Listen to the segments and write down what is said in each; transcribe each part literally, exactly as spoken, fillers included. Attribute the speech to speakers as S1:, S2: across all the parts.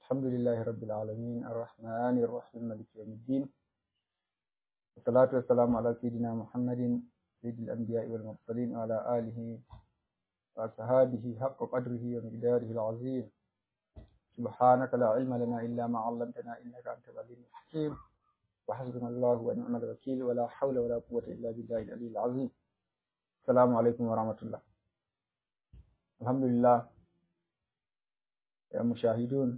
S1: الحمد لله رب العالمين الرحمن الرحيم مالك يوم الدين والصلاة والسلام على سيدنا محمد سيد الأنبياء والمرسلين وعلى آله وأصحابه حق قدره ومقداره العظيم. سبحانك لا علم لنا إلا ما علمتنا إنك أنت العليم الحكيم وحسبنا الله ونعم الوكيل ولا حول ولا قوة إلا بالله العلي العظيم. السلام عليكم ورحمة الله. الحمد لله يا مشاهدون،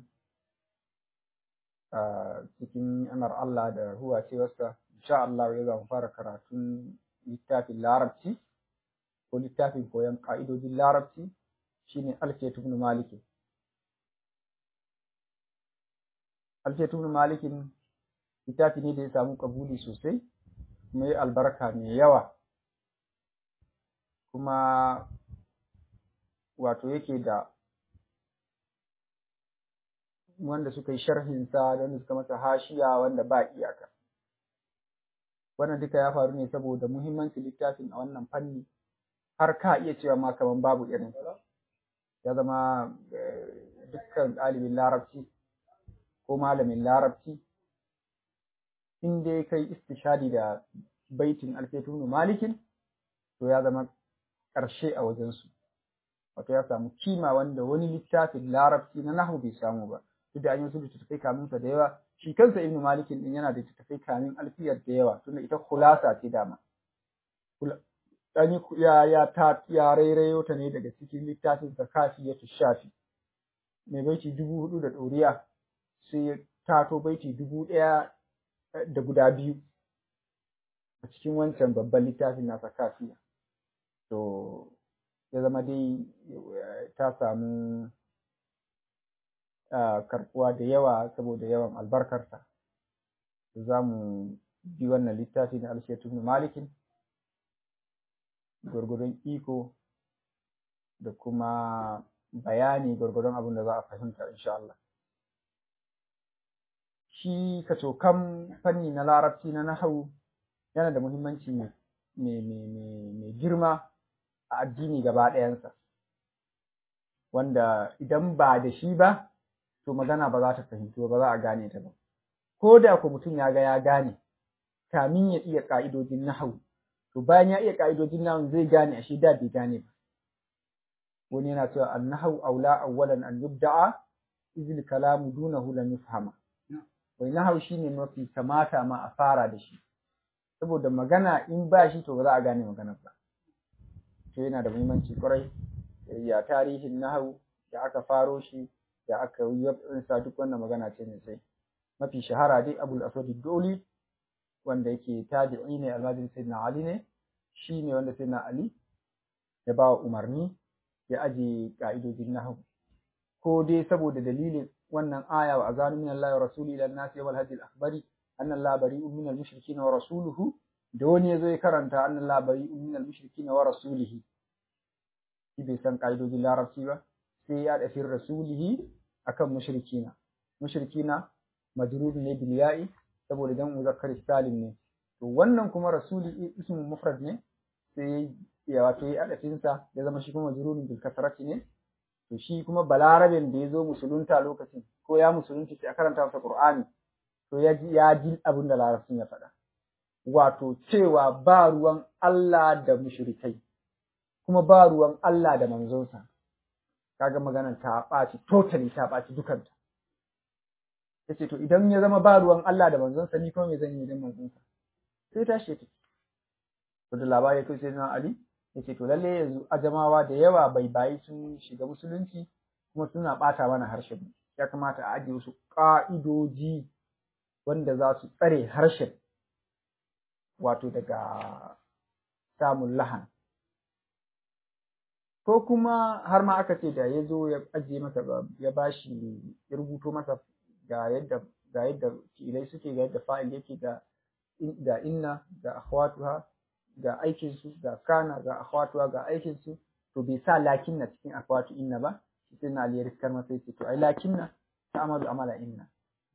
S1: cikin ni'imar Allah da huwa cewarsa insha Allah yau za mu fara karatun littafin Larabci ko littafin koyon ƙa'idojin Larabci shine Alfiyatu ibn Malik. Alfiyatu ibn Malik littafi ne da ya samu kabuli sosai, mai albarka mai yawa, kuma wato yake da wanda suka yi sharhinsa da wanda suka masa hashiya wanda ba iyaka. Wannan duka ya faru ne saboda muhimmancin littafin a wannan fanni, har ka iya cewa ma kaman babu irin ya zama dukkan ɗalibin Larabci ko malamin Larabci in dai kai istishadi da baitin Alfiyatu ibn Malik to ya zama ƙarshe a wajensu, wato ya samu kima wanda wani littafin Larabci na nahwu bai samu ba. Duk da an yi wasu littattafai kamin sa da yawa, shi kansa Ibn Malik din yana da littattafai kamin Alfiyar da yawa, tunda ita khulasa ce dama. Dani ya ya ta ya rairayo ta ne daga cikin littafin Zakafiyatu Shafi mai baiti dubu hudu da ɗoriya, sai ya tato baiti dubu ɗaya da guda biyu a cikin wancan babban littafin na Zakafiya. To ya zama dai ta samu karɓuwa da yawa saboda yawan albarkarta. Za mu bi wannan littafi na Alfiyatu ibn Malik gwargwadon iko da kuma bayani gwargwadon abin da za a fahimta insha Allah. Shi kacokan fanni na Larabci na nahwu yana da muhimmanci mai girma a addini gaba ɗayansa, wanda idan ba da shi ba to magana ba za ta fahimtu ba, za a gane ta ba. Ko da ku mutum ya ga ya gane kamin ya iya ka'idojin nahwu, to bayan ya iya ka'idojin nahwu zai gane ashe da bai gane ba. Wani yana cewa an-nahwu aula awwalan an yubda'a izil kalamu dunahu lam yufhama. Wai nahwu shine mafi kamata ma a fara da shi, saboda magana in ba shi to ba za a gane maganar ba. To yana da muhimmanci kwarai ya tarihin nahwu da aka faro shi da aka yi sa duk wannan magana ce mai sai. Mafi shahara dai Abul Aswad ad-Duli wanda yake tabi'i ne, almajirin Sayyidina Ali ne, shi ne wanda Sayyidina Ali ya ba wa umarni ya aje ka'idojin nahwu, ko dai saboda dalilin wannan aya wa azanu min Allah wa rasuli ila an-nas yawm al-hajj al-akbari anna Allah bari'un min al-mushrikeena wa rasuluhu, da wani yazo ya karanta anna Allah bari'un min al-mushrikeena wa rasulihi, shi bai san ka'idojin Larabci ba sai ya dafi rasulihi akan mushrikina. Mushrikina majrur ne bil ya'i saboda dan muzakkar salim ne, to wannan kuma rasuli ismu mufrad ne sai ya wato ya adafin sa ya zama shi kuma majrurun bil kasrati ne. To shi kuma balarabin da yazo musulunta lokacin ko ya musulunta sai a karanta masa Qur'ani, to ya ji ya ji abin da Larabcin ya faɗa, wato cewa ba ruwan Allah da mushrikai kuma ba ruwan Allah da manzonsa. Kaga maganar ta ɓaci, totally ta ɓaci dukanta. Yace to idan ya zama ba ruwan Allah da manzonsa ni kuma me zan yi idan manzonsa? Sai tashi take. To da labari to sai na Ali yace to lalle yanzu ajamawa da yawa bai bayi sun shiga musulunci kuma suna ɓata mana harshen. Ya kamata a ajiye wasu ƙa'idoji wanda za su tsare harshen wato daga samun lahan. Ko kuma har ma aka ce da ya zo ya ajiye masa ya bashi ya rubuto masa ga yadda ga yadda ilai suke, ga yadda fa'il yake, ga ga inna ga akhwatuha ga aikin su, ga kana ga akhwatuha ga aikin su, to bai sa lakinna cikin akhwatu inna ba, sai na aliyar riskar masa yace to ai lakinna ta'amalu amala inna.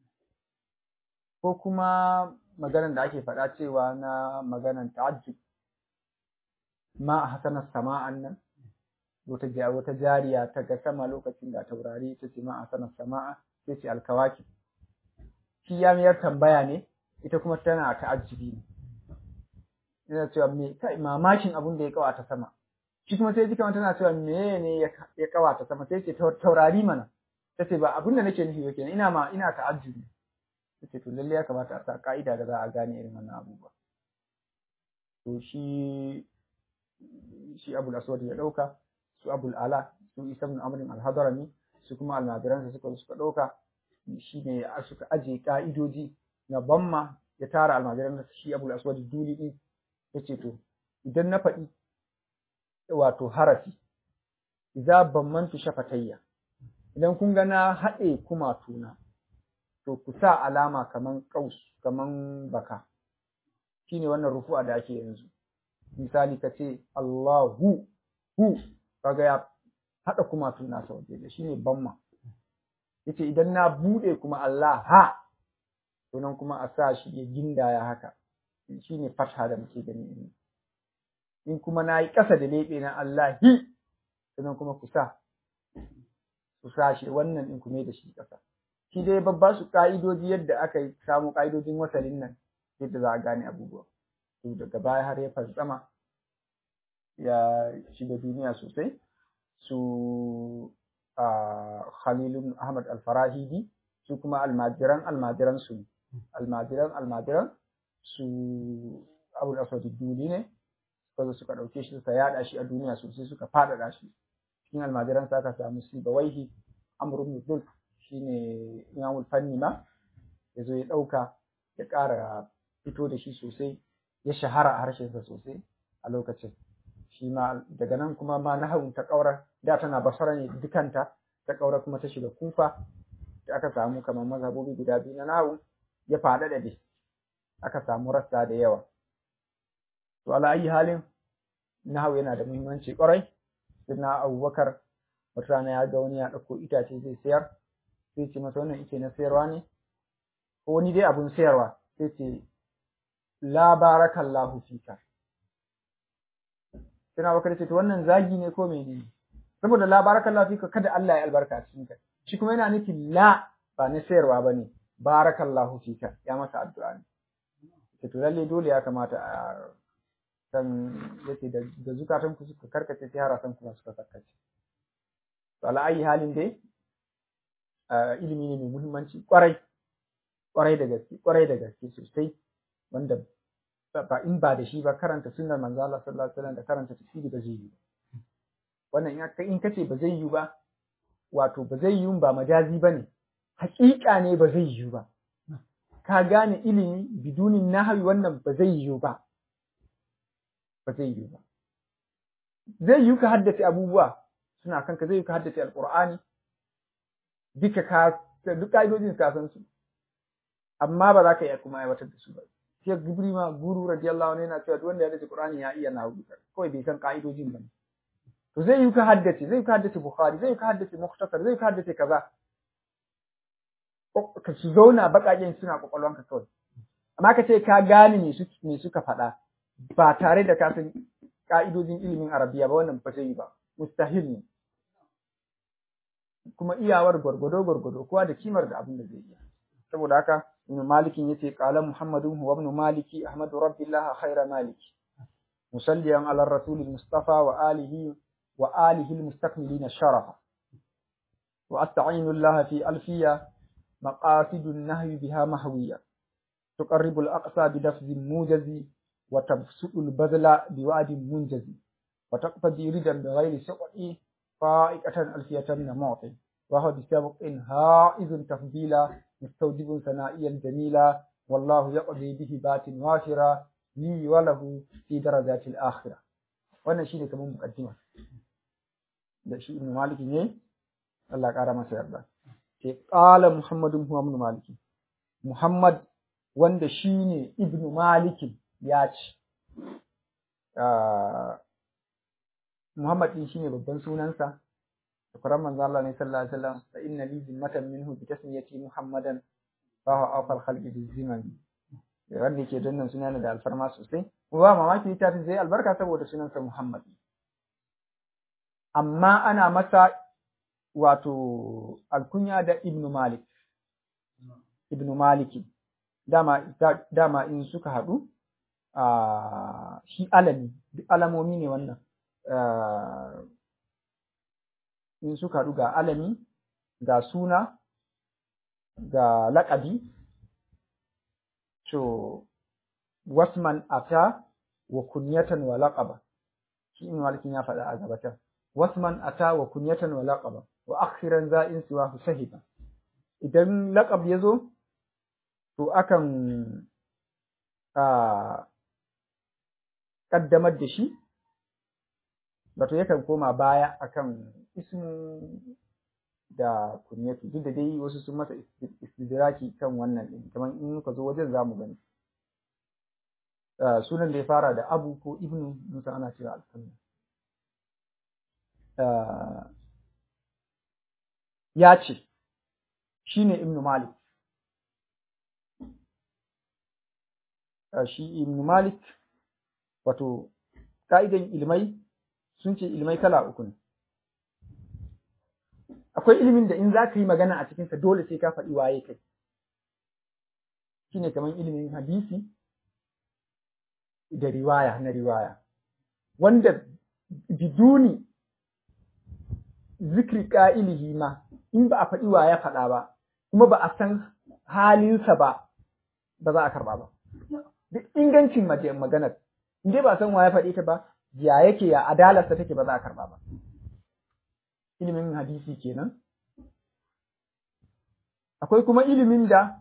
S1: Ko kuma maganar da ake faɗa cewa na maganar ta'ajjub ma hasana sama'an nan, wata wata jariya ta ga sama lokacin da taurari ta ce ma a sanar sama'a sai ce alkawaki. Shi ya miyar tambaya ne, ita kuma tana ta'ajjubi ne. Yana cewa me kai mamakin abin da ya kawata sama. Shi kuma sai jika tana cewa me ne ya kawata sama, sai ce taurari mana. Ta ce ba abin da nake nufi ba kenan, ina ma ina ta'ajjubi. Ta ce to lalle ya kamata a sa ka'ida da za a gane irin wannan abubuwa. To shi shi Abul Aswad ya dauka, su Abul Ala, su Isa ibn Amr al-Hadrami, su kuma almajiransa suka suka dauka, shi ne suka aje ka'idoji na bamma, ya tara almajiransa shi Abul Aswad Duli din, yace to idan na faɗi wato harafi idza bammantu shafatayya, idan kun ga na haɗe kumatuna to ku sa alama kaman kaus kaman baka, shine wannan rufu'a da ake yanzu. Misali ka ce Allahu hu, kaga ya haɗa kumatuna sau da shine bamma. Yace idan na bude kuma Allah ha, to nan kuma a sa shi ya gindaya haka, shine fatha da muke gani. In kuma na yi ƙasa da leɓe na Allah hi, to nan kuma ku sa ku sa shi wannan in kuma da shi ƙasa. Shi dai babba su ka'idoji yadda aka yi samu ka'idojin wasalin nan yadda za a gane abubuwa. To daga baya har ya fantsama ya shiga duniya sosai. Su a Khalil Ahmad Al-Farahidi, su kuma almajiran almajiran su almajiran almajiran su Abul Aswad Duli ne, suka zo suka dauke shi suka yada shi a duniya sosai, suka fadada shi. Cikin almajiran sa aka samu Sibawaihi, Amr ibn Dhul, shine Imamul Fanni ma yazo ya dauka ya ƙara fito da shi sosai, ya shahara a harshen sa sosai a lokacin. Shi ma daga nan kuma ma nahawun ta kaura, da tana Basra ne dukanta, ta kaura kuma ta shiga Kufa, da aka samu kamar mazhabobi guda biyu na nahawu, ya fada da dai aka samu rassa da yawa. To ala ayi halin nahawu yana da muhimmanci kwarai. Sayyidina Abubakar wata rana ya ga wani ya dauko itace zai sayar, sai ce masa wannan ice na sayarwa ne ko wani dai abun sayarwa, sai ce la barakallahu fika. Sai Abubakar ce to wannan zagi ne ko menene? Saboda la barakallahu fika kada Allah ya albarka a cikin ka. Shi kuma yana nufin la ba na sayarwa bane, barakallahu fika, ya masa addu'a ne. Sai to lalle dole ya kamata a san yace da da zukatan ku suka karkace sai harasan ku suka karkace. To ala ayi halin dai ilimi ne mai muhimmanci kwarai kwarai da gaske kwarai da gaske sosai, wanda ba in ba da shi ba karanta sunnar manzo Allah sallallahu alaihi wasallam da karanta tafsiri ba zai yi. Wannan in kace ba zai yi ba, wato ba zai yi ba majazi bane, haƙiƙa ne ba zai yi ba. Ka gane ilimi bidunin nahwi wannan ba zai yi ba, ba zai yi ba. Zai yi ka haddace abubuwa suna kanka, zai yi ka haddace alqur'ani duka ka duk ka'idojin ka san su, amma ba za ka iya kuma aiwatar da su ba. Sheikh Gibri ma guru radiyallahu anhu yana cewa duk wanda ya haddace Qur'ani ya iya nahwu, kawai bai san ka'idojin ba. To zai yi ka haddace, zai yi ka haddace Bukhari, zai yi ka haddace Mukhtasar, zai yi ka haddace kaza. Ka su zauna baƙaƙen suna kwakwalwanka kawai. Amma ka ce ka gane me su me suka faɗa ba tare da ka san ka'idojin ilimin Arabiya ba, wannan ba zai yi ba. Mustahil ne. Kuma iyawar gwargwado gwargwado kowa da kimar da abin da zai iya. Saboda haka Ibn Malik yace qala Muhammadun huwa ibn Maliki ahmadu rabbillah khayra maliki musalliyan ala rasulil mustafa wa alihi wa alihi almustakmilina sharafa wa asta'inu Allah fi alfiya maqasidun nahyi biha mahwiya tuqarribu al-aqsa bi dafzin mujazi wa tabsutu al-badla bi wa'din munjazi wa taqtadi ridan bi ghayri suqi fa'iqatan alfiyatan namati wa huwa bi sabqin ha'izun tafdila مستوجب ثنائيا جميلا والله يقضي به بات وافرا لي وله في درجات الآخرة. wannan shine kamar mukaddima da shi Ibn Malik ne, Allah ya kara masa yarda. Sai qala Muhammadun huwa Ibn Malik, Muhammad wanda shine Ibn Malik ya ce, Muhammad din shine babban sunansa, Quran manzo Allah ne sallallahu alaihi wasallam, fa inna li zimmatan minhu bi tasmiyati Muhammadan fa huwa afal khalqi bi zimami. Wanda yake dannan sunan da alfarma sosai, ba mamaki ta fi zai albarka saboda sunansa Muhammad. Amma ana masa wato alkunya da Ibn Malik, ibn Malik dama dama in suka haɗu a shi alami duk alamomi ne wannan in suka haɗu ga alami ga suna ga laƙabi to wasman ata wa kunyatan wa laqaba shi ibn Malik ya faɗa a gabata wasman ata wa kunyatan wa laqaba wa akhiran za'in siwa sahiba idan laqab yazo to akan a kaddamar da shi wato yakan koma baya akan ismu da kunyatu duk da dai wasu sun masa istidraki kan wannan din kamar in muka zo wajen zamu gani sunan da ya fara da abu ko ibnu musa ana cewa alƙalmi ya ce shine ibnu malik shi ibnu malik wato ka'idan ilmai sun ce ilmai kala uku ne akwai ilimin da in za ka yi magana a cikinsa dole sai ka faɗi waye kai shine kamar ilimin hadisi da riwaya na riwaya wanda biduni zikri qa'ilihi ma in ba a faɗi wa ya faɗa ba kuma ba a san halinsa ba ba za a karba ba duk ingancin maganar in dai ba san wa ya faɗi ta ba ya yake ya adalarsa take ba za a karba ba ilimin hadisi kenan akwai kuma ilimin da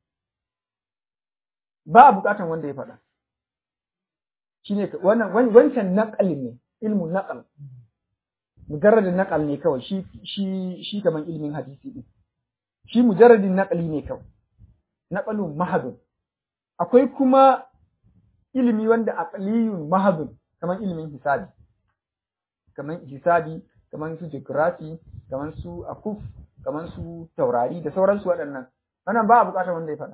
S1: ba a bukatan wanda ya faɗa shine wannan wancan naqal ne ilmun naqal mujarradin naqal ne kawai shi shi shi kaman ilmin hadisi din shi mujarradin naqali ne kawai naqalun mahadun akwai kuma ilimi wanda aqliyun mahadun kaman ilmin hisabi kaman hisabi kaman su geography kaman su akuf kaman su taurari da sauransu waɗannan wannan ba a bukatar wanda ya faɗa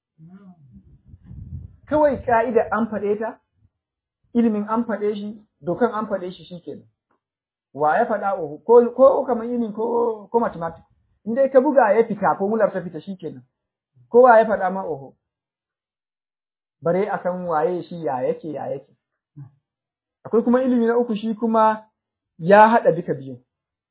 S1: kawai ka'ida an faɗe ta ilimin an faɗe shi dokan an faɗe shi shikenan wa ya faɗa oho ko ko kamar ilimin ko ko mathematics in dai ka buga ya fita formular ta fita shikenan ko wa ya faɗa ma oho bare a san waye shi ya yake ya yake akwai kuma ilimi na uku shi kuma ya haɗa duka biyu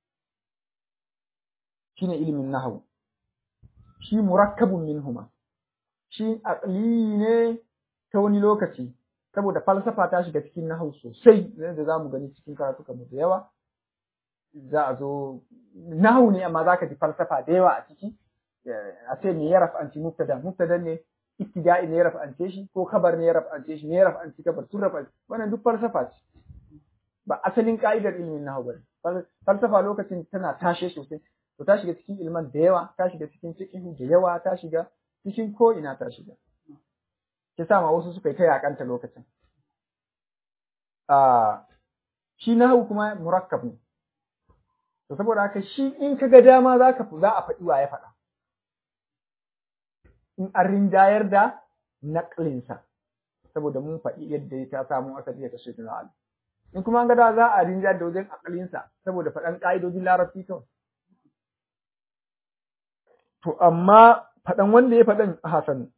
S1: shine ilimin nahwu shi murakkabun minhuma shi aqli ne ta wani lokaci saboda falsafa ta shiga cikin nahwu sosai da zamu gani cikin karatuka mu da yawa za a zo nahwu ne amma zaka ji falsafa da yawa a ciki a ce me ya raf'anci mubtada mubtada ne ibtida'i ne ya raf'ance shi ko khabar ne ya raf'ance shi ne ya raf'anci khabar sun raf'anci wannan duk falsafa ce ba asalin ka'idar ilimin nahwu bane falsafa lokacin tana tashe sosai to ta shiga cikin ilman da yawa ta shiga cikin fiqh da yawa ta shiga cikin ko ina ta shiga ke sa ma wasu suka yi ta yakanta lokacin a shi nahwu kuma murakkab ne to saboda haka shi in kaga dama zaka za a faɗi wa ya faɗa in an rinjayar da naqlinsa saboda mun faɗi yadda ta samu asali ta sayyidina Ali in kuma an ga da za a rinjayar da wajen aqlinsa saboda faɗan ka'idojin larabci kawai to amma faɗan wanda ya faɗan Hassan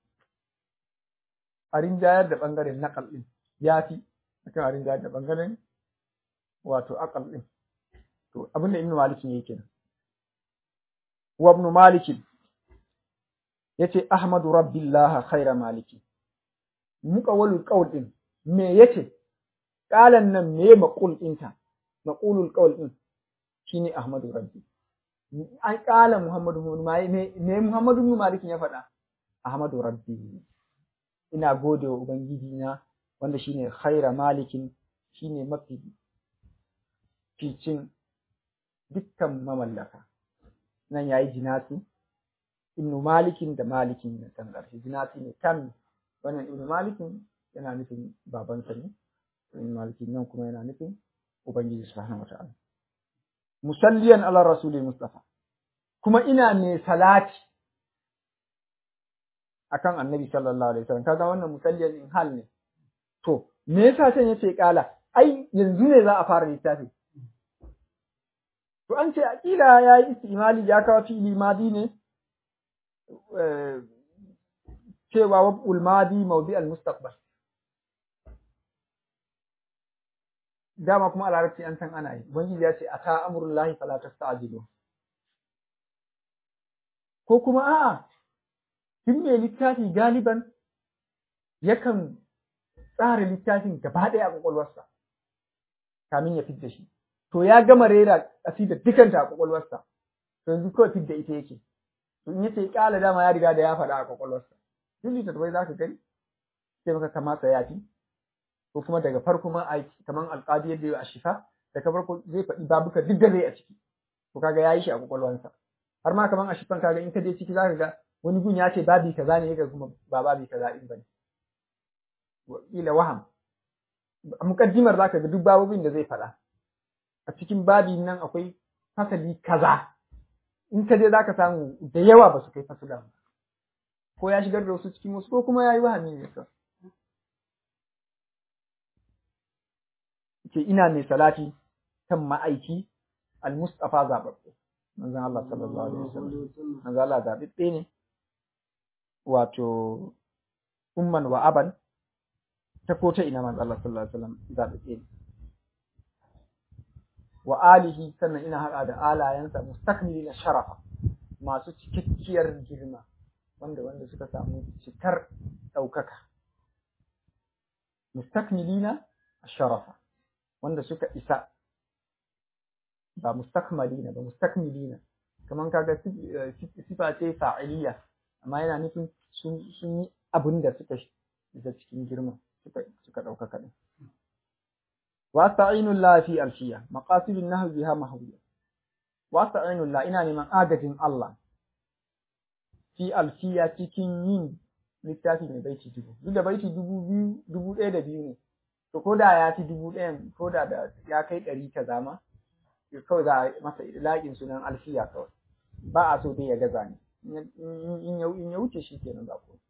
S1: a rinjayar da ɓangaren naƙal ɗin ya fi akan a rinjayar da ɓangaren wato aƙal ɗin to abinda Ibn Malik ne yake nan wa Ibn Malik yace Ahmadu Rabbillah khaira maliki muqawwalul qawl ɗin me yace qalan nan me maqul ɗinta maqulul qawl ɗin shine Ahmadu Rabbi an ƙala Muhammadu me me Muhammadu ibn Malik ya faɗa Ahmadu Rabbi ina gode wa ubangiji na wanda shine khaira malikin shine mafi ficin dukkan mamallaka nan yayi jinasi ibn Malikin da Malikin ne kan ƙarshe jinasi ne kan wannan ibn Malikin yana nufin babansa ne ibn Malikin nan kuma yana nufin ubangiji subhanahu wataala musalliyan ala rasulil mustafa kuma ina mai salati akan annabi sallallahu alaihi wasallam kaga wannan musalliyan in hal ne to me yasa san yace kala ai yanzu ne za a fara littafi to an ce akila yayi istimali ya kawo fi'ili madi ne cewa wab'ul madi mawdi al mustaqbal dama kuma a larabci an san ana yi ubangiji ya ce ata amrullahi fala tasta'jilu ko kuma a'a kin mai littafi galiban yakan tsara littafin gaba ɗaya a kwakwalwarsa kamin ya fidda shi to ya gama rera kasida dukanta a kwakwalwarsa to yanzu kawai fidda ita yake to in yace kala dama ya riga da ya faɗa a kwakwalwarsa duk littattafai za ka gani sai maka kamata ya fi ko kuma daga farko ma aiki kamar alƙadi yadda ya a shifa daga farko zai faɗi babuka duk da zai a ciki to kaga ya yi shi a kwakwalwarsa har ma kamar a shifan kaga in ka je ciki za ka ga wani gun ya ce babi kaza ne ga kuma ba babi kaza din bane ila waham a mukaddimar za ka ga duk babobin da zai faɗa a cikin babi nan akwai fasali kaza in ka je za ka samu da yawa ba su kai fasula ba ko ya shigar da wasu cikin wasu ko kuma ya yi wahami ne ka ke ina mai salati kan ma'aiki al-mustafa zababbe manzon Allah sallallahu alaihi wasallam manzon Allah zababbe ne wato umman wa aban ta ko ta ina manzon Allah sallallahu alaihi wasallam zababbe ne wa alihi sannan ina haɗa da alayansa mustakmilina sharafa masu cikakkiyar girma wanda wanda suka samu cikar ɗaukaka mustakmilina sharafa wanda suka isa ba mustakmalina ba mustakmilina kaman kaga sifa ce fa'iliya amma yana nufin sun sun yi abin da suka isa cikin girma suka suka ɗaukaka din wasta'inu Allah fi alfiya maqasidun nahwi biha mahwiya wasta'inu Allah ina neman agajin Allah fi alfiya cikin yin littafi mai baiti dubu duk da baiti dubu biyu dubu ɗaya da biyu ne to ko da ya fi dubu ɗayan ko da ya kai ɗari ta zama kawai za a masa laƙin sunan alfiya kawai ba a so dai ya gaza ne in ya wuce shi kenan ba ko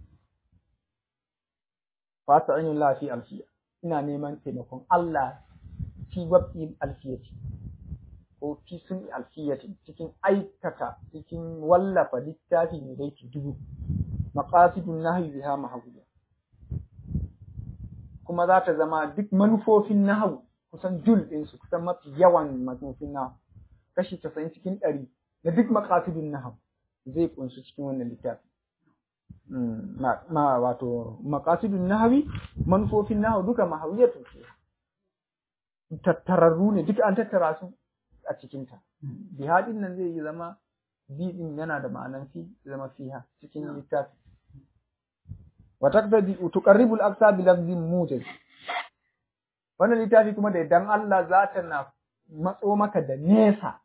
S1: fasta'inu Allah fi alfiya ina neman taimakon Allah fi wab'il alfiyati ko fi sun alfiyati cikin aikata cikin wallafa littafi mai baiti dubu maqasidun nahwi biha mahwiya kuma za ta zama duk manufofin nahwu kusan jul din su kusan mafi yawan manufofin nahwu kashi casa'in cikin ɗari da duk maqasidun nahwu zai kunsu cikin wannan littafi ma, ma wato maqasidun nahwi manufofin nahwu duka mahawiyatu ce tattararru ne duk an tattara su a cikin ta bihadin nan zai yi zama bidin yana da ma'anan fi zama fiha cikin littafi wa taqtadi tuqarribu al-aqsa bi lafzin mujaz wannan littafi kuma da idan Allah za ta na matso maka da nesa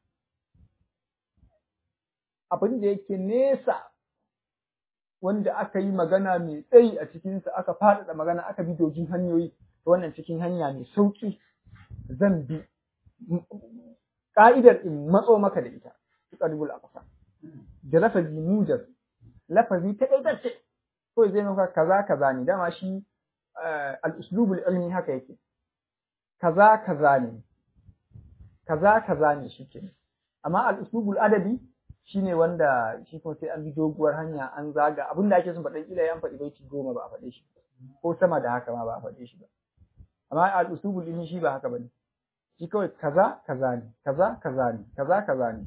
S1: abin da yake nesa wanda aka yi magana mai tsayi a cikinsa aka faɗaɗa magana aka bi dogin hanyoyi ta wannan cikin hanya mai sauƙi zan bi ƙa'idar in matso maka da ita tuqarribul aqsa da lafazi mujaz lafazi ta ƙaitacce ko zai maka kaza kaza ne dama shi al-uslubul ilmi haka yake kaza kaza ne kaza kaza ne shike amma al-uslubul adabi shine wanda shi kuma sai an bi doguwar hanya an zaga abinda ake son faɗan kila an faɗi baiti goma ba a faɗe shi ko sama da haka ma ba a faɗe shi ba amma al-uslubul ilmi shi ba haka bane shi kawai kaza kaza ne kaza kaza ne kaza kaza ne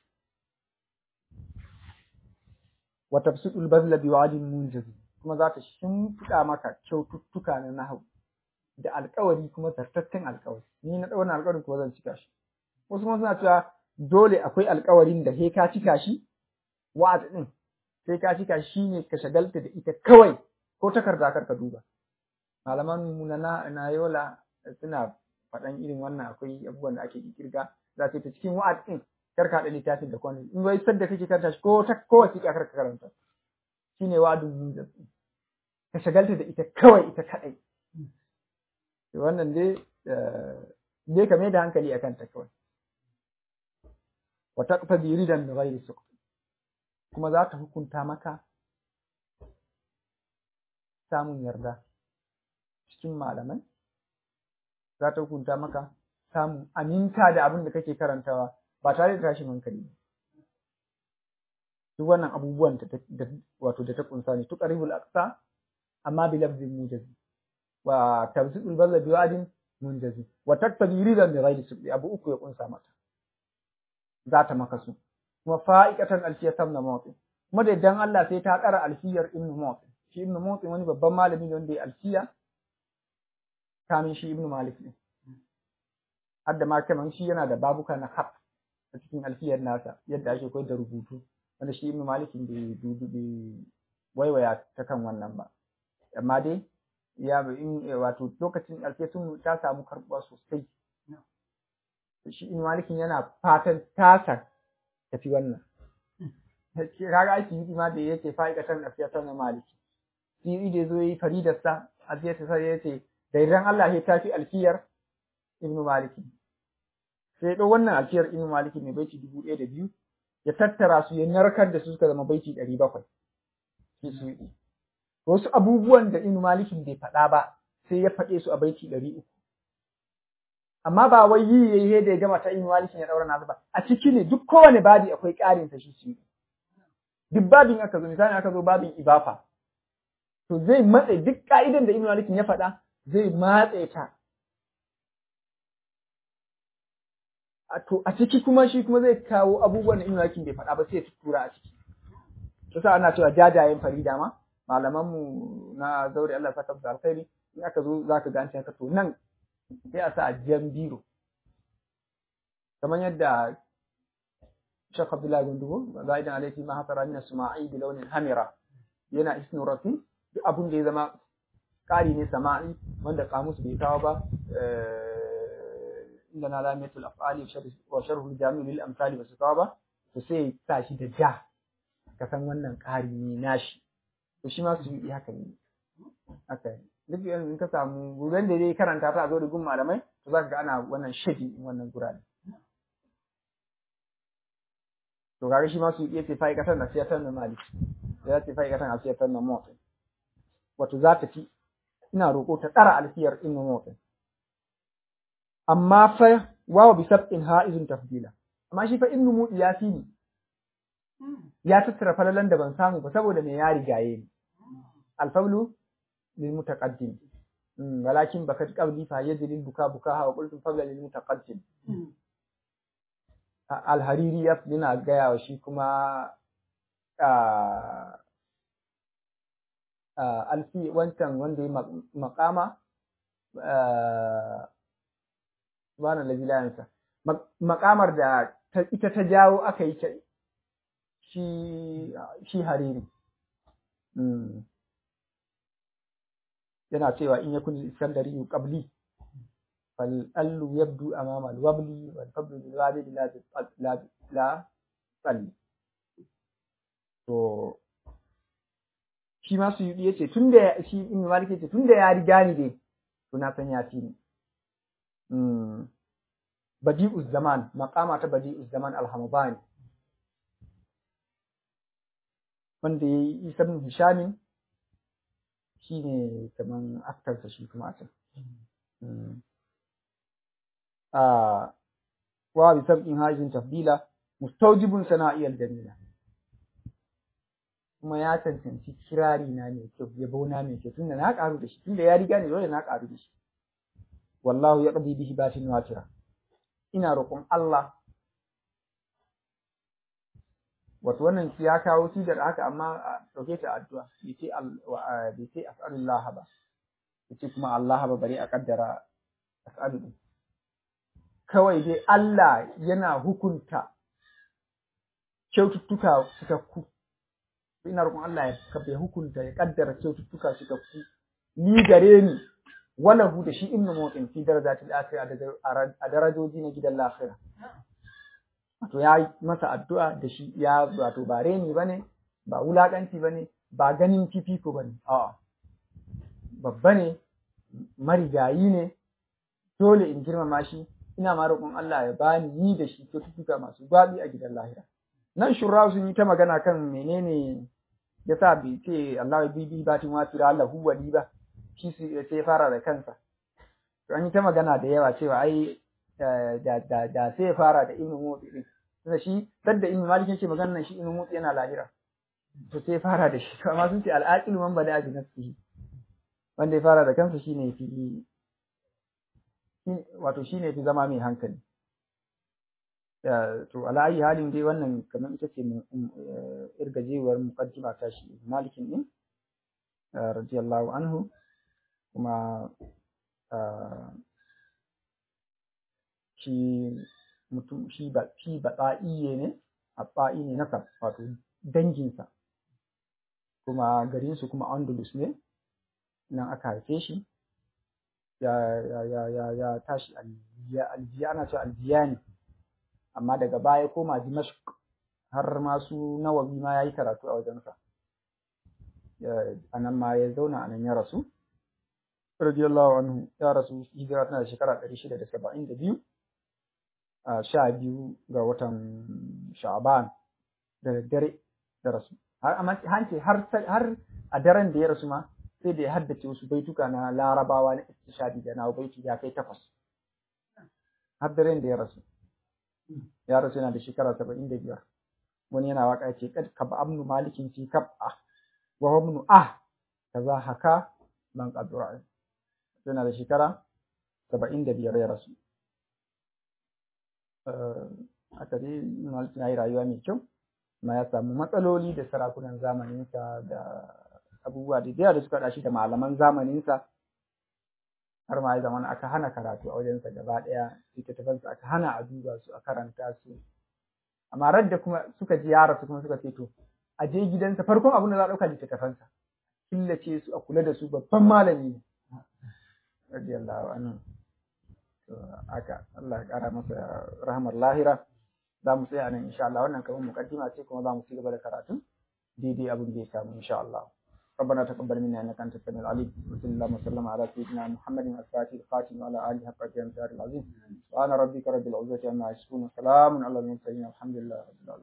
S1: wa tafsidul bazla bi wa'din munjaz kuma za ta shimfiɗa maka kyaututtuka na nahwu da alƙawari kuma zartaccen alƙawari ni na ɗauna alƙawarin ko zan cika shi wasu kuma suna cewa dole akwai alƙawarin da sai ka cika shi wa'ad din sai ka cika shi ne ka shagalta da ita kawai ko takarda kar ka duba malaman mu na na yola suna faɗan irin wannan akwai abubuwan da ake kirga za ta ta cikin wa'ad din kar ka haɗa littafin da kwani in wai sadda kake karanta shi ko ta ko wasiƙa kar ka karanta shine wa'adun munjaz ka shagalta da ita kawai ita kadai wannan dai dai ka mai da hankali akan ta kawai wa taqtadi ridan bi ghairi suqt kuma za ta hukunta maka samun yarda cikin malamai za ta hukunta maka samun aminta da abin da kake karantawa ba tare da tashin hankali duk wannan abubuwan da wato da ta kunsa ne tuqaribul aqsa amma bi lafzin mujazi wa tabsidul balla bi wa'din munjazi wa taktabi ridan bi ghairi subbi abu uku ya kunsa mata za ta maka su kuma fa'iqatan alfiyatan na mawqi kuma da dan Allah sai ta ƙara alfiyar ibnu mawqi shi ibnu mawqi wani babban malami ne wanda ya alfiya kamin shi ibnu malik ne hadda ma kaman shi yana da babuka na khat a cikin alfiyar nasa yadda ake koyar da rubutu wanda shi ibnu malik bai dubi waiwaya ta kan wannan ba amma dai ya in wato lokacin alfiyatun ta samu karbuwa sosai shi ibnu malik yana fatan tasa tafi wannan kaga aiki yi ma da yake fa'ikatan alfiyatun na maliki shi da zo yi faridarsa alfiyar sai yace da idan Allah ya tafi alfiyar ibnu malik sai ɗau wannan alfiyar ibnu malik mai baiti dubu ɗaya da biyu ya tattara su ya narkar da su suka zama baiti ɗari bakwai shi su yi wasu abubuwan da ibnu malik bai faɗa ba sai ya faɗe su a baiti ɗari uku amma ba wai yi yayi da ya gama ta ibnu malik ya daura nasu ba a ciki ne duk kowane babi akwai ƙarin sa shi su yi duk babin aka zo misali aka zo babin ibafa to zai matse duk ka'idan da ibnu malik ya faɗa zai matse ta to a ciki kuma shi kuma zai kawo abubuwan da ibnu malik bai faɗa ba sai ya tura a ciki to ana cewa jajayen farida ma malaman mu na zauri Allah saka da alkhairi in aka zo zaka ga an ce to nan sai a sa a jan biro kamar yadda Sheikh Abdullahi Gundugo zaidan alaihi ma hasara min sama'i bi launin hamira yana isnu rafi duk abun da ya zama ƙari ne sama'i wanda kamus bai kawo ba inda na lamiyatul af'ali wa sharhul jami' lil amsali basu kawo ba to sai sa shi da ja ka san wannan ƙari ne nashi to shi ma su yi haka ne haka duk in ka samu guran da dai karanta ta zo da gun malamai to zaka ga ana wannan shadi wannan gurare to gare shi ma su iya ce fa'ikatan nasiyatan na malik ya ce fa'ikatan nasiyatan na mawqi wato za ta fi ina roƙo ta tsara alfiyar inna mawqi amma fa wawa bi sab'in ha'izun tafdila amma shi fa innu mu ya fi ni ya tattara falalan da ban samu ba saboda me ya rigaye ni alfawlu lil mutaqaddim walakin bakat qabli fa yadlil buka buka wa qultu fawla lil mutaqaddim alhariri yana gaya wa shi kuma alfi wancan wanda ya makama subhana allazi la yansa makamar da ita ta jawo aka yi shi shi hariri yana cewa in yakun iskandari qabli فالأل يبدو أمام الوبل والفضل للوالد لا لا لا صلي to shi ma su yi yace tunda shi in maliki yace tunda ya riga ni dai to na san ya fi ni mm badi'uz zaman maqama ta badi'uz zaman al-hamdani wanda yayi Isa bin Hisham shine kaman aktarsa shi kuma a can mm آه وبسبب هذه تفضيلة مستوجب سنائي الجميلة kuma ya cancanci kirari na ne kyau yabo na ne kyau tunda na karu da shi tunda ya riga ne dole na karu da shi wallahu yaqdi bihi batin watira ina roƙon Allah wato wannan shi ya kawo shi da haka amma dauke ta addu'a yace Allah yace as'alullah ba yace kuma Allah ba bari a kaddara as'alu kawai dai Allah yana hukunta kyaututtuka suka ku ina roƙon Allah ya kafe hukunta ya kaddara kyaututtuka suka ku ni gare ni wala hu da shi inna mawqin fi darajatil akhirah a darajoji na gidan lafiya to ya yi masa addu'a da shi ya wato ba reni bane ba wulakanci bane ba ganin fifiko bane a'a babba ne marigayi ne dole in girmama shi ina ma roƙon Allah ya bani ni da shi kyaututtuka masu gwabi a gidan lahira nan shurra sun yi ta magana kan menene yasa bai ce Allah ya bibi batin wasira Allah huwa li ba shi sai ya fara da kansa to an yi ta magana da yawa cewa ai da da da sai ya fara da ibnu mawdi tunda shi sadda Ibn Malik yake magana nan shi Ibn Mutsi yana lahira to sai fara da shi amma sun ce al-aqilu man bada bi nafsihi wanda ya fara da kansa shine fi wato shine fi zama mai hankali to ala ayi halin dai wannan kamar ita ce irgajewar muqaddima ta shi Malikin din radiyallahu anhu kuma shi mutum shi ba shi ba'iye ne abba'i ne nasab wato danginsa kuma garinsu kuma Andalus ne nan aka haife shi ya ya ya ya, ya tashi aljiya aljiya ana cewa aljiya ne amma daga baya koma Dimashq har ma su Nawawi ma yayi karatu a wajensa anan ma ya zauna anan ya rasu radiyallahu anhu ya rasu hijira tana da shekara ɗari shida da saba'in da biyu a sha biyu ga watan Sha'ban da daddare da rasu har amma hanci har har a daren da ya rasu ma sai da ya haddace wasu baituka na Larabawa na istishadi da na baiti ya kai takwas har daren da ya rasu ya rasu yana da shekara saba'in da biyar wani yana waka ya ce kad kab amnu malikin fi kab'a wa ibn ah kaza haka man qadra yana da shekara saba'in da biyar ya rasu aka dai malik ya yi rayuwa mai kyau ma ya samu matsaloli da sarakunan zamaninsa da abubuwa da yawa da suka haɗa shi da malaman zamaninsa har ma ya zama aka hana karatu a wajensa gaba ɗaya littattafansa aka hana a duba su a karanta su amma radda kuma suka ji yara su kuma suka ce to a je gidansa farkon abin da za a ɗauka littattafansa killace su a kula da su babban malami ne radiyallahu anhu to haka Allah ya ƙara masa rahmar lahira za mu tsaya nan insha Allah wannan kamar mukaddima ce kuma za mu ci gaba da karatu daidai abin da ya samu insha Allah ربنا تقبل منا انك انت السميع العليم وصلى الله وسلم على سيدنا محمد الفاتح الخاتم وعلى اله حق قدره العظيم سبحان ربك رب العزه عما يصفون وسلام على المرسلين الحمد لله رب العالمين